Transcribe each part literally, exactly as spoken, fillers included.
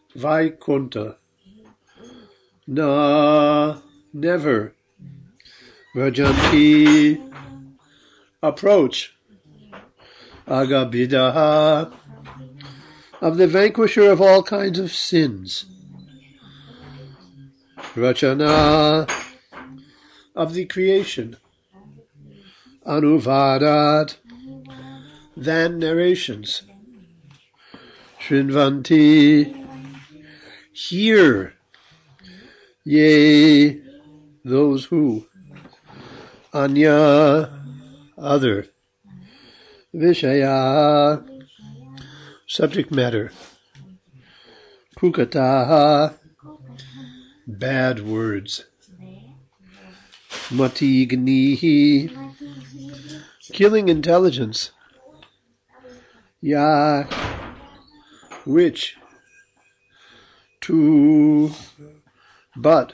Vaikuntha. Na, never. Vrajanti, approach. Agabidaha, of the vanquisher of all kinds of sins. Rachana, of the creation. Anuvadat, than narrations. Shrinvanti, hear. Yea, those who. Anya, other. Vishaya, subject matter. Kukataha, bad words. Matignihi, killing intelligence. Ya, which. To, but.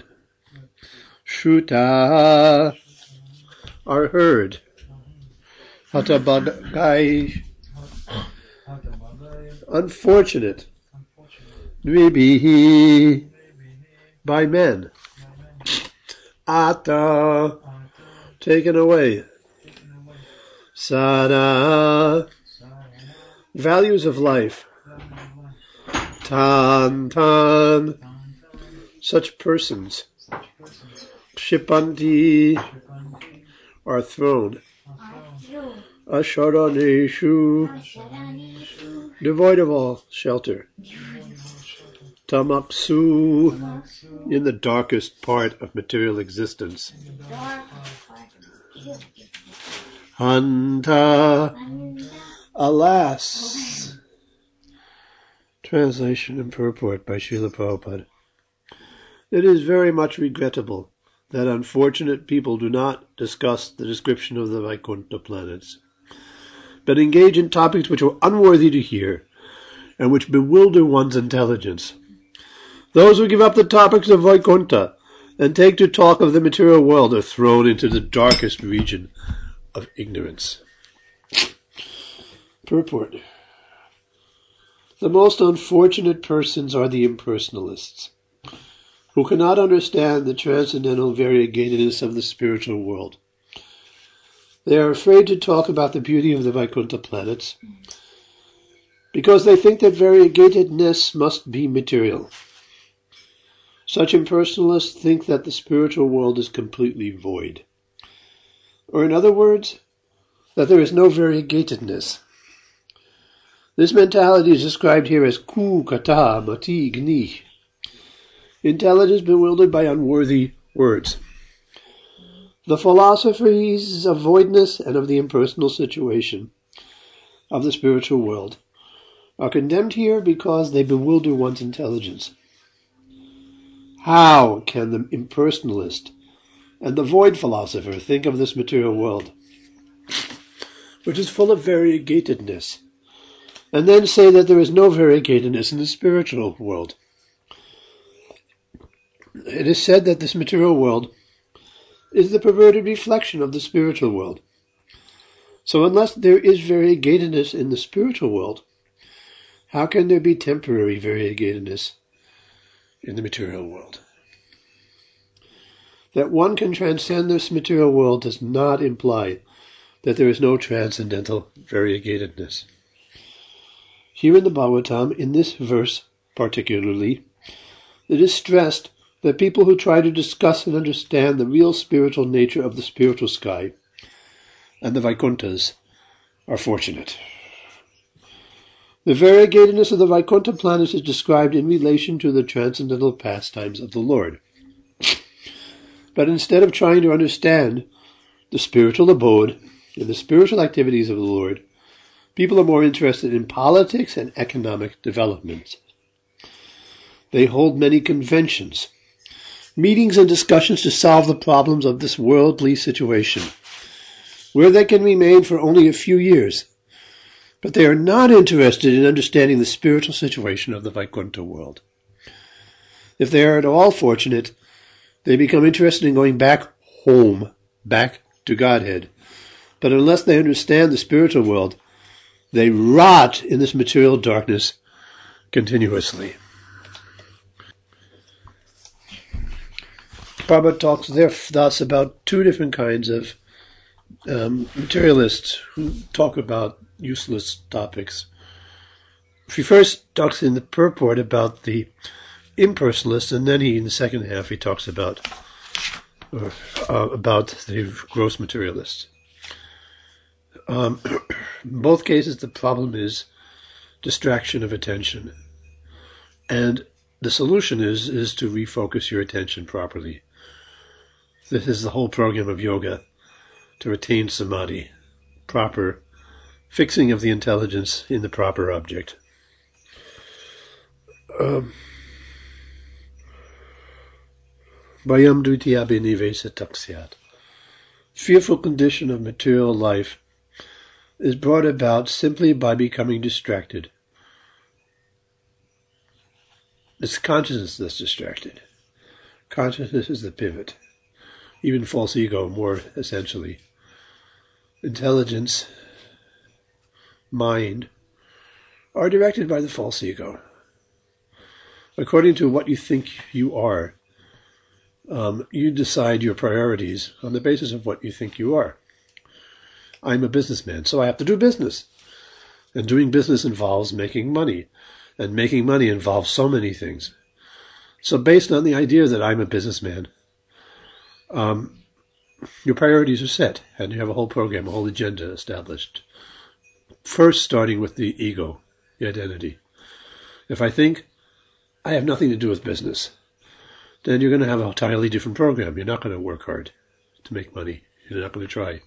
Shruta, are heard. Hatabadai, unfortunate. Dvibihi, by men. Ata, taken away. Sada, values of life. Tan, tan, such persons. Kshipanti, are thrown. Asharaneshu, devoid of all shelter. Tamaksu, in the darkest part of material existence. Hanta, alas. Translation and purport by Srila Prabhupada. It is very much regrettable that unfortunate people do not discuss the description of the Vaikuntha planets, but engage in topics which are unworthy to hear and which bewilder one's intelligence. Those who give up the topics of Vaikuntha and take to talk of the material world are thrown into the darkest region of ignorance. Purport. The most unfortunate persons are the impersonalists, who cannot understand the transcendental variegatedness of the spiritual world. They are afraid to talk about the beauty of the Vaikuntha planets because they think that variegatedness must be material. Such impersonalists think that the spiritual world is completely void. Or in other words, that there is no variegatedness. This mentality is described here as ku kata mati gni. Intelligence bewildered by unworthy words. The philosophies of voidness and of the impersonal situation of the spiritual world are condemned here because they bewilder one's intelligence. How can the impersonalist and the void philosopher think of this material world, which is full of variegatedness, and then say that there is no variegatedness in the spiritual world? It is said that this material world is the perverted reflection of the spiritual world. So unless there is variegatedness in the spiritual world, how can there be temporary variegatedness in the material world? That one can transcend this material world does not imply that there is no transcendental variegatedness. Here in the Bhagavatam, in this verse particularly, it is stressed that people who try to discuss and understand the real spiritual nature of the spiritual sky and the Vaikunthas are fortunate. The variegatedness of the Vaikuntha planets is described in relation to the transcendental pastimes of the Lord. But instead of trying to understand the spiritual abode and the spiritual activities of the Lord, people are more interested in politics and economic development. They hold many conventions, meetings and discussions to solve the problems of this worldly situation, where they can remain for only a few years. But they are not interested in understanding the spiritual situation of the Vaikuntha world. If they are at all fortunate, they become interested in going back home, back to Godhead. But unless they understand the spiritual world, they rot in this material darkness continuously. Prabhupada talks there thus about two different kinds of um, materialists who talk about useless topics. He first talks in the purport about the impersonalists, and then he, in the second half, he talks about or, uh, about the gross materialists. Um, in both cases, the problem is distraction of attention, and the solution is is to refocus your attention properly. This is the whole program of yoga, to attain samadhi, proper fixing of the intelligence in the proper object. Um, Bayam dvitiya binivesa taksyat. Fearful condition of material life is brought about simply by becoming distracted. It's consciousness that's distracted. Consciousness is the pivot. Even false ego, more essentially. Intelligence, mind, are directed by the false ego. According to what you think you are, um, you decide your priorities on the basis of what you think you are. I'm a businessman, so I have to do business. And doing business involves making money. And making money involves so many things. So based on the idea that I'm a businessman, um, your priorities are set, and you have a whole program, a whole agenda established. First starting with the ego, the identity. If I think I have nothing to do with business, then you're going to have an entirely different program. You're not going to work hard to make money. You're not going to try.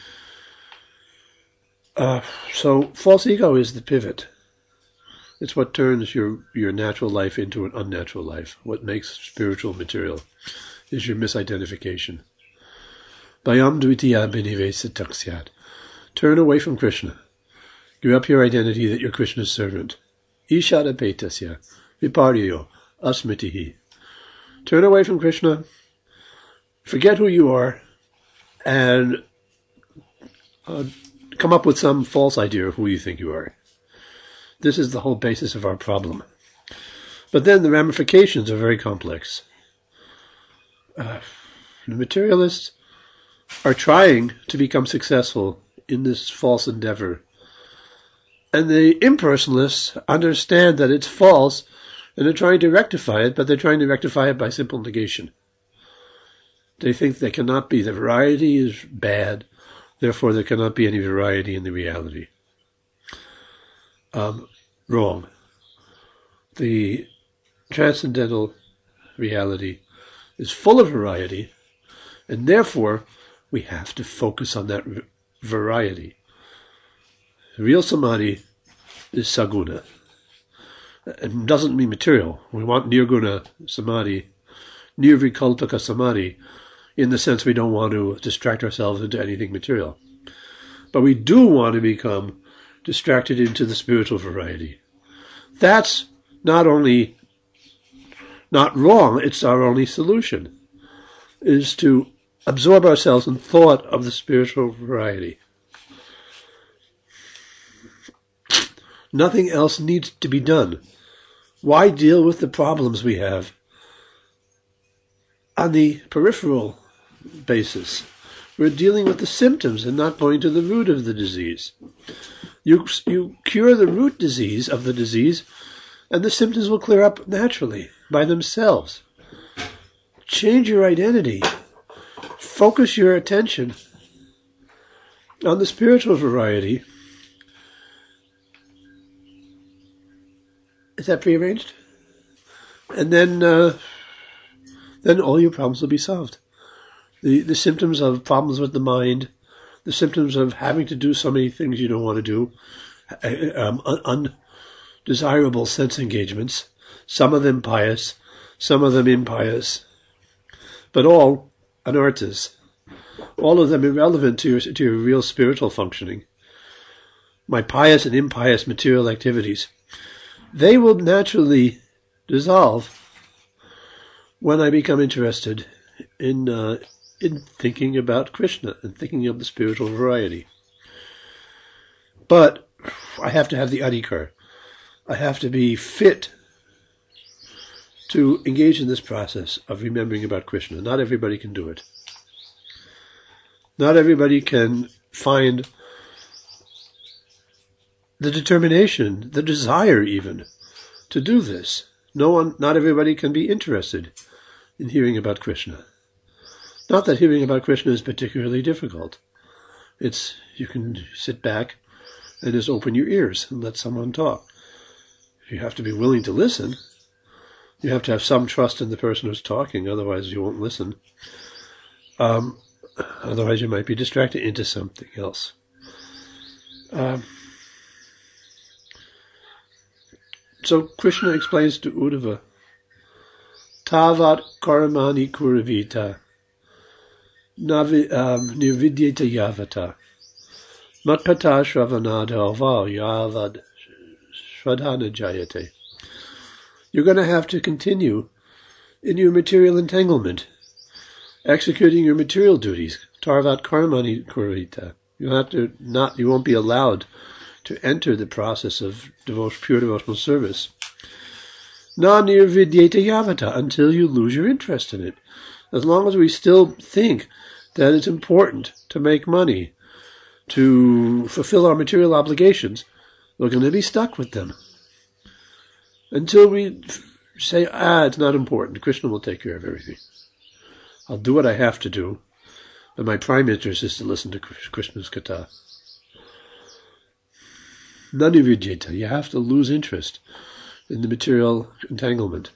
Uh, so false ego is the pivot. It's what turns your, your natural life into an unnatural life. What makes spiritual material is your misidentification. Bayam dvitiya binivesa taksyat. Turn away from Krishna. Give up your identity that you're Krishna's servant. Ishada petasya viparyo asmitihi. Turn away from Krishna. Forget who you are, and uh, come up with some false idea of who you think you are. This is the whole basis of our problem. But then the ramifications are very complex. Uh, the materialists are trying to become successful in this false endeavor. And the impersonalists understand that it's false, and they're trying to rectify it, but they're trying to rectify it by simple negation. They think there cannot be, the variety is bad, therefore there cannot be any variety in the reality. Um, wrong. The transcendental reality is full of variety, and therefore we have to focus on that variety. Real samadhi is saguna. It doesn't mean material. We want nirguna samadhi, nirvikalpika samadhi, in the sense we don't want to distract ourselves into anything material. But we do want to become distracted into the spiritual variety. That's not only not wrong, it's our only solution, is to absorb ourselves in thought of the spiritual variety. Nothing else needs to be done. Why deal with the problems we have on the peripheral basis? We're dealing with the symptoms and not going to the root of the disease. You, you cure the root disease of the disease, and the symptoms will clear up naturally, by themselves. Change your identity. Focus your attention on the spiritual variety. Is that prearranged? And then, uh, then all your problems will be solved. The the symptoms of problems with the mind, the symptoms of having to do so many things you don't want to do, um, un- undesirable sense engagements, some of them pious, some of them impious, but all anarthas, all of them irrelevant to your, to your real spiritual functioning. My pious and impious material activities, they will naturally dissolve when I become interested in uh, in thinking about Krishna and thinking of the spiritual variety. But I have to have the adhikar. I have to be fit to engage in this process of remembering about Krishna. Not everybody can do it. Not everybody can find the determination, the desire even, to do this. No one, not everybody can be interested in hearing about Krishna. Not that hearing about Krishna is particularly difficult. It's, you can sit back and just open your ears and let someone talk. You have to be willing to listen. You have to have some trust in the person who's talking, otherwise you won't listen. Um, otherwise you might be distracted into something else. Um, so Krishna explains to Uddhava, Tavat karamani kuravita, navi, um, nirvidyata yavata, matpata shravanada aval yavad shradhana jayate. You're going to have to continue in your material entanglement, executing your material duties. Tarvat karmani kurita. You have to not. You won't be allowed to enter the process of devotion, pure devotional service. Na nirvidyata yavata, until you lose your interest in it. As long as we still think that it's important to make money, to fulfill our material obligations, we're going to be stuck with them. Until we say, ah, it's not important. Krishna will take care of everything. I'll do what I have to do, but my prime interest is to listen to Krishna's katha. Nanividyata, you have to lose interest in the material entanglement.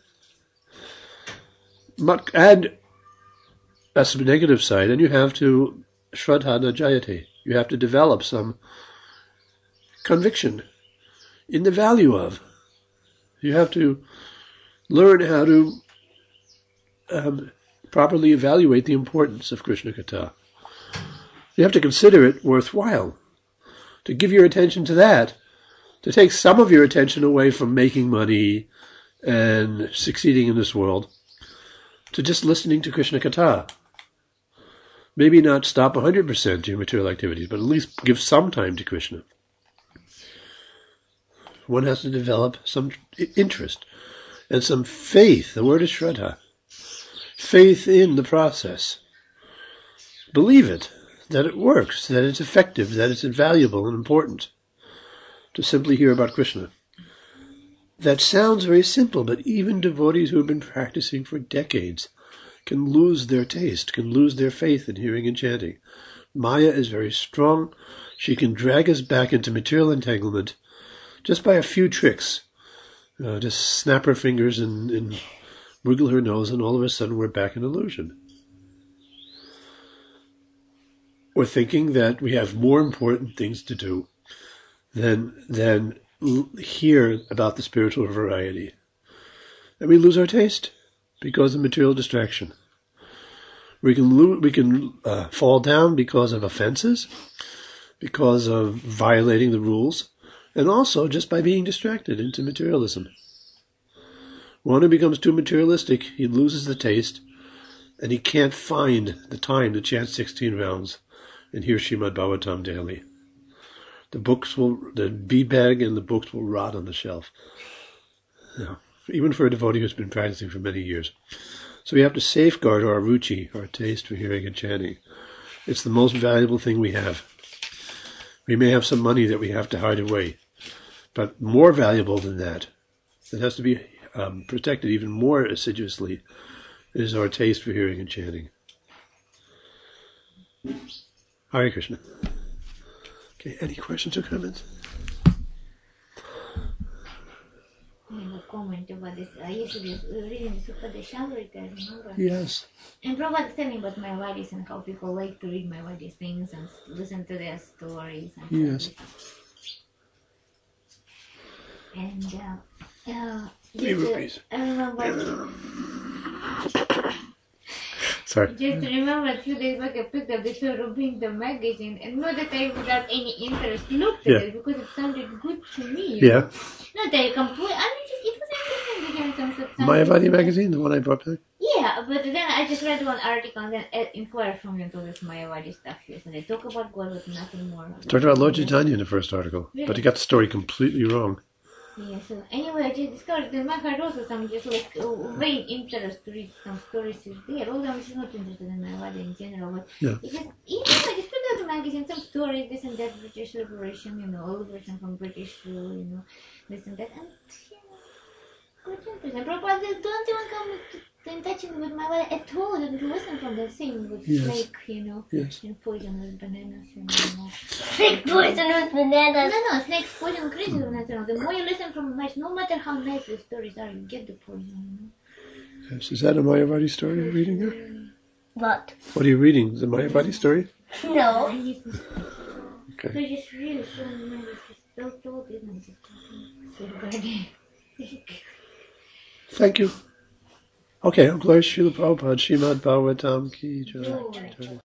And that's the negative side, and you have to shraddha jayate. You have to develop some conviction in the value of. You have to learn how to um, properly evaluate the importance of Krishna Katha. You have to consider it worthwhile, to give your attention to that, to take some of your attention away from making money and succeeding in this world, to just listening to Krishna Katha. Maybe not stop one hundred percent your material activities, but at least give some time to Krishna. One has to develop some interest and some faith. The word is shraddha. Faith in the process. Believe it, that it works, that it's effective, that it's valuable and important to simply hear about Krishna. That sounds very simple, but even devotees who have been practicing for decades can lose their taste, can lose their faith in hearing and chanting. Maya is very strong. She can drag us back into material entanglement just by a few tricks. Uh, just snap her fingers and, and wiggle her nose, and all of a sudden we're back in illusion. We're thinking that we have more important things to do than, than l- hear about the spiritual variety. And we lose our taste because of material distraction. We can lo- we can uh, fall down because of offenses, because of violating the rules, and also just by being distracted into materialism. One who becomes too materialistic, he loses the taste, and he can't find the time to chant sixteen rounds and hear Srimad Bhagavatam daily. The books will, the bead bag and the books will rot on the shelf. You know, even for a devotee who's been practicing for many years. So we have to safeguard our ruchi, our taste for hearing and chanting. It's the most valuable thing we have. We may have some money that we have to hide away, but more valuable than that, it has to be um, protected even more assiduously, is our taste for hearing and chanting. Hare Krishna. Okay, any questions or comments? I have a comment about this. Uh, yesterday, we were reading the Sutta Deshavarika, remember? Yes. And Prabhupada was telling about Mayavadis and how people like to read Mayavadis things and listen to their stories. And Yes. And uh, uh, Three just, rupees. uh, I remember. Sorry. Just remember, a few days back I picked up this Rubin the magazine, and not that I without any interest looked at Yeah. it because it sounded good to me. Yeah. Not that I completely. I mean, just it was interesting in terms of Mayavadi magazine, the one I brought back? Yeah, but then I just read one article and then uh, inquired from you into this Mayavadi stuff here. So they talk about God, but nothing more. Talked about Lord Chaitanya in the first article, Really? but he got the story completely wrong. Yeah, so anyway, I just discovered in my heart also some just like uh, vain interest to read some stories there, although I'm just not interested in my life in general, but Yeah. it's just, you know, I just put out a magazine, some stories, this and that, British liberation, you know, all version from British rule, you know, this and that, and, you know, quite interesting. Prabhupada says, don't even come to, in touch with my life at all, don't listen from the thing with Yes. snake, you know, Yes. and poison with bananas, you know. Snake poison with bananas. No, no, snakes poison crazy with bananas. The more you listen from nice, no matter how nice the stories are, you get the poison, Yes. Is that a Mayavadi story you're reading here? you know. What? What are you reading? The Mayavadi story? No. And it's, Okay. they're just really so nice. It's so told, isn't it? Sweet birdie. Thank you. Okay, I'm Gloria Srila Prabhupada, Srimad Bhagavatam Ki Jai. Oh.